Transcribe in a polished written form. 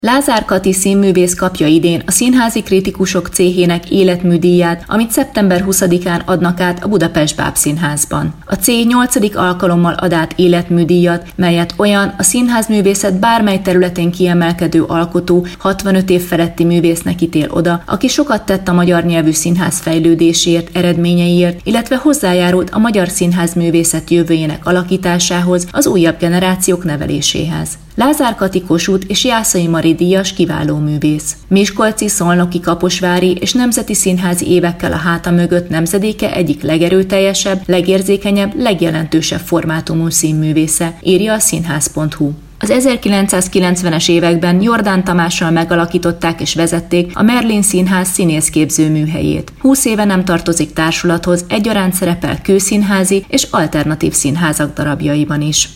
Lázár Kati színművész kapja idén a Színházi Kritikusok Céhének életműdíját, amit szeptember 20-án adnak át a Budapest Bábszínházban. A céh 8. alkalommal ad át életműdíjat, melyet olyan a színházművészet bármely területén kiemelkedő alkotó, 65 év feletti művésznek ítél oda, aki sokat tett a magyar nyelvű színház fejlődéséért, eredményeiért, illetve hozzájárult a magyar színházművészet jövőjének alakításához, az újabb generációk neveléséhez. Lázár Kati Kossuth és Jászai Mari díjas kiváló művész. Miskolci, szolnoki, kaposvári és nemzeti színházi évekkel a háta mögött nemzedéke egyik legerőteljesebb, legérzékenyebb, legjelentősebb formátumú színművésze, írja a színház.hu. Az 1990-es években Jordán Tamással megalakították és vezették a Merlin Színház színészképző műhelyét. 20 éve nem tartozik társulathoz, egyaránt szerepel kőszínházi és alternatív színházak darabjaiban is.